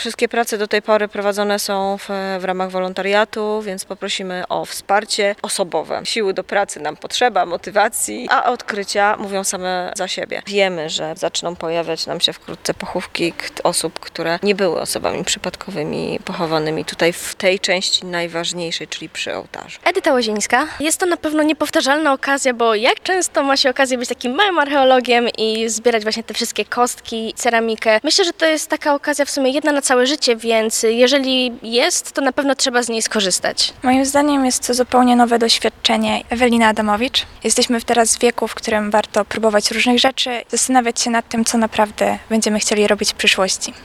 Wszystkie prace do tej pory prowadzone są w ramach wolontariatu, więc poprosimy o wsparcie osobowe. Siły do pracy nam potrzeba, motywacji, a odkrycia mówią same za siebie. Wiemy, że zaczną pojawiać nam się wkrótce pochówki osób, które nie były osobami przypadkowymi pochowanymi tutaj w tej części najważniejszej, czyli przy ołtarzu. Edyta Łozińska. Jest to na pewno niepowtarzalna okazja, bo jak często ma się okazję być takim małym archeologiem i zbierać właśnie te wszystkie kostki, ceramikę. Myślę, że to jest taka okazja w sumie jedna na całe życie, więc jeżeli jest, to na pewno trzeba z niej skorzystać. Moim zdaniem jest to zupełnie nowe doświadczenie. Ewelina Adamowicz. Jesteśmy teraz w wieku, w którym warto próbować różnych rzeczy, zastanawiać się nad tym, co naprawdę będziemy chcieli robić w przyszłości.